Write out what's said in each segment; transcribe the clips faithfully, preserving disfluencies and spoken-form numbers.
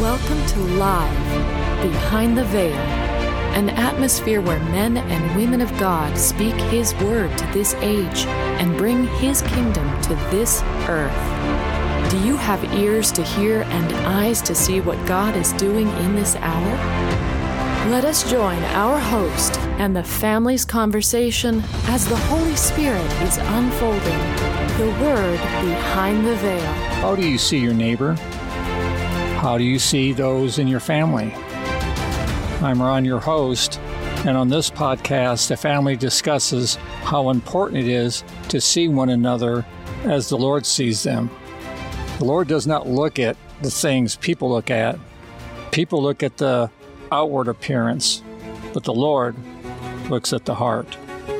Welcome to Live, Behind the Veil, an atmosphere where men and women of God speak His word to this age and bring His kingdom to this earth. Do you have ears to hear and eyes to see what God is doing in this hour? Let us join our host and the family's conversation as the Holy Spirit is unfolding the Word behind the veil. How do you see your neighbor? How do you see those in your family? I'm Ron, your host, and on this podcast, the family discusses how important it is to see one another as the Lord sees them. The Lord does not look at the things people look at. People look at the outward appearance, but the Lord looks at the heart.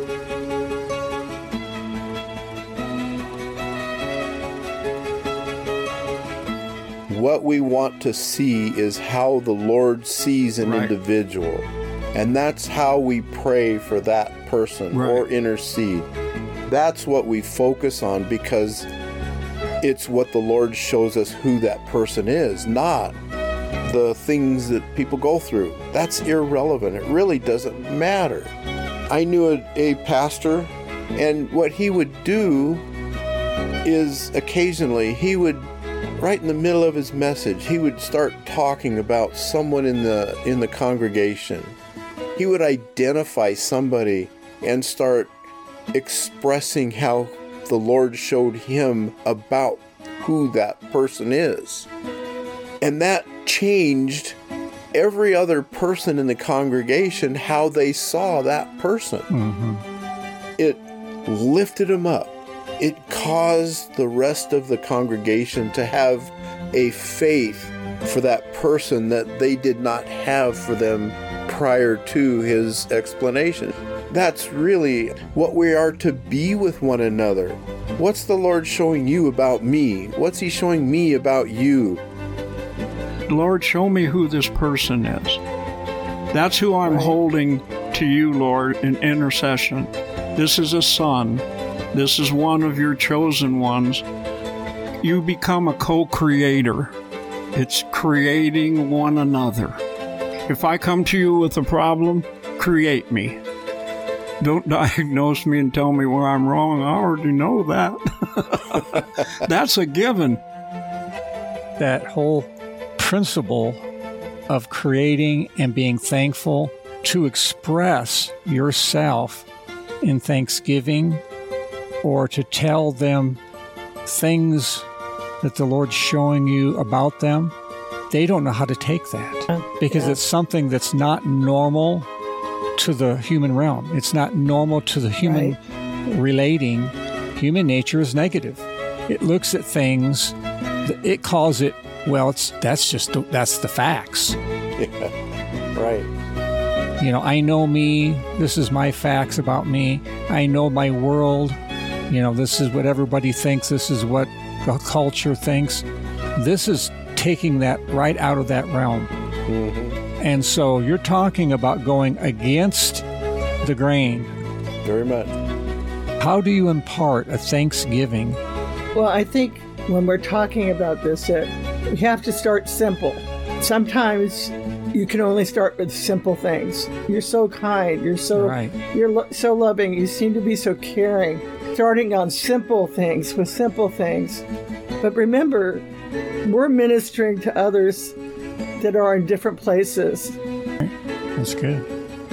What we want to see is how the Lord sees an right. individual. And that's how we pray for that person right. or intercede. That's what we focus on because it's what the Lord shows us who that person is, not the things that people go through. That's irrelevant. It really doesn't matter. I knew a, a pastor, and what he would do is occasionally he would, right in the middle of his message, he would start talking about someone in the in the congregation. He would identify somebody and start expressing how the Lord showed him about who that person is. And that changed every other person in the congregation, how they saw that person. Mm-hmm. It lifted him up. It caused the rest of the congregation to have a faith for that person that they did not have for them prior to his explanation. That's really what we are to be with one another. What's the Lord showing you about me? What's He showing me about you? Lord, show me who this person is. That's who I'm right. holding to you, Lord, in intercession. This is a son. This is one of your chosen ones. You become a co-creator. It's creating one another. If I come to you with a problem, create me. Don't diagnose me and tell me where I'm wrong. I already know that. That's a given. That whole principle of creating and being thankful to express yourself in thanksgiving or to tell them things that the Lord's showing you about them, they don't know how to take that because yeah. it's something that's not normal to the human realm. It's not normal to the human right. relating. Human nature is negative. It looks at things, it calls it, well, it's that's just, the, that's the facts. Yeah, right. You know, I know me, this is my facts about me. I know my world. You know, this is what everybody thinks. This is what the culture thinks. This is taking that right out of that realm. Mm-hmm. And so you're talking about going against the grain. Very much. How do you impart a thanksgiving? Well, I think when we're talking about this, uh, we have to start simple. Sometimes you can only start with simple things. You're so kind. You're so right. you're lo- so loving. You seem to be so caring. Starting on simple things with simple things. But remember, we're ministering to others that are in different places. That's good.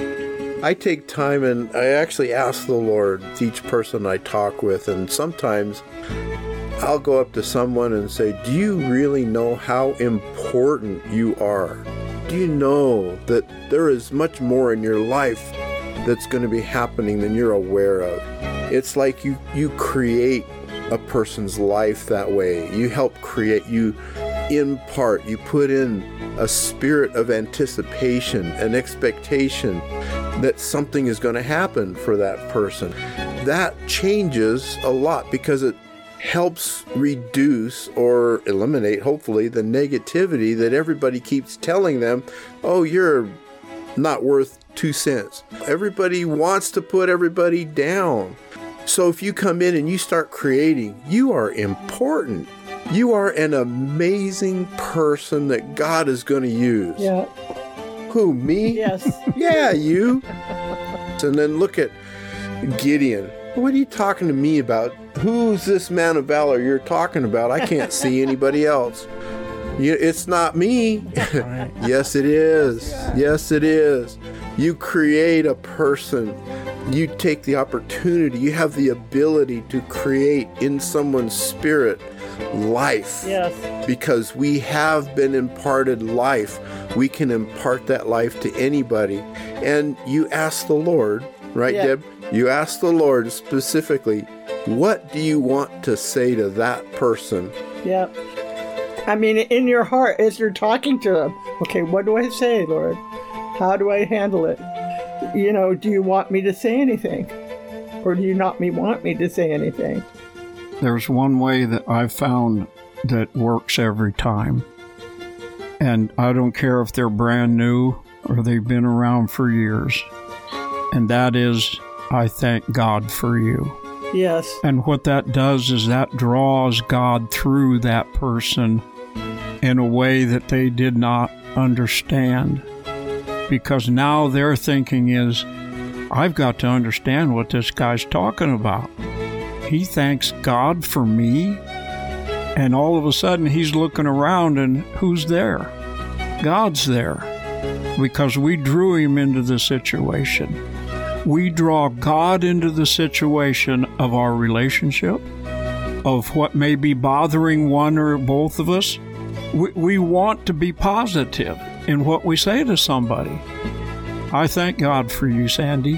I take time and I actually ask the Lord each person I talk with, and sometimes I'll go up to someone and say, do you really know how important you are? Do you know that there is much more in your life that's going to be happening than you're aware of? It's like you, you create a person's life that way. You help create, you impart, you put in a spirit of anticipation, an expectation that something is going to happen for that person. That changes a lot because it helps reduce or eliminate, hopefully, the negativity that everybody keeps telling them, oh, you're not worth two cents. Everybody wants to put everybody down. So if you come in and you start creating, you are important. You are an amazing person that God is going to use. Yeah. Who, me? Yes. Yeah, you. And then look at Gideon. What are you talking to me about? Who's this man of valor you're talking about? I can't see anybody else. You, it's not me. Yes, it is. Yes, it is. You create a person. You take the opportunity. You have the ability to create in someone's spirit life. Yes. Because we have been imparted life. We can impart that life to anybody. And you ask the Lord, right, yeah. Deb? You ask the Lord specifically, what do you want to say to that person? Yeah. I mean, in your heart, as you're talking to them, okay, what do I say, Lord? How do I handle it? You know, do you want me to say anything? Or do you not me want me to say anything? There's one way that I've found that works every time. And I don't care if they're brand new or they've been around for years. And that is, I thank God for you. Yes. And what that does is that draws God through that person in a way that they did not understand. Because now their thinking is, I've got to understand what this guy's talking about. He thanks God for me, and all of a sudden he's looking around and who's there? God's there, because we drew him into the situation. We draw God into the situation of our relationship, of what may be bothering one or both of us. We, we want to be positive in what we say to somebody. I thank God for you, Sandy.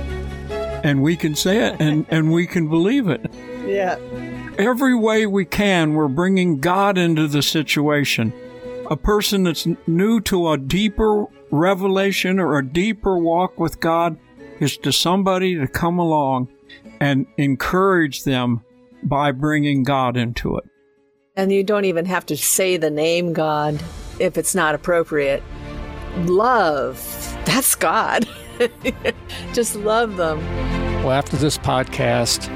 And we can say it, and, and we can believe it. Yeah. Every way we can, we're bringing God into the situation. A person that's new to a deeper revelation or a deeper walk with God is to somebody to come along and encourage them by bringing God into it. And you don't even have to say the name God if it's not appropriate. Love, that's God. Just love them. Well, after this podcast,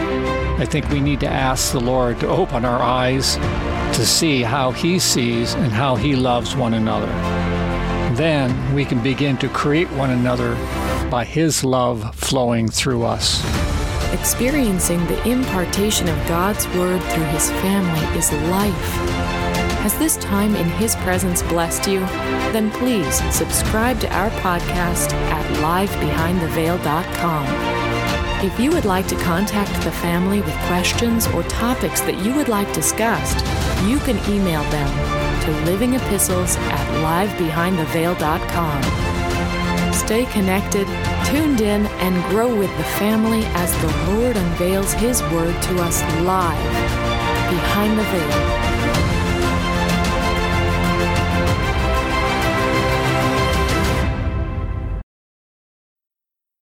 I think we need to ask the Lord to open our eyes to see how He sees and how He loves one another. Then we can begin to create one another by His love flowing through us. Experiencing the impartation of God's Word through His family is life. Has this time in His presence blessed you? Then please subscribe to our podcast at live behind the veil dot com. If you would like to contact the family with questions or topics that you would like discussed, you can email them to living epistles at live behind the veil dot com. Stay connected, tuned in, and grow with the family as the Lord unveils His Word to us live behind the veil.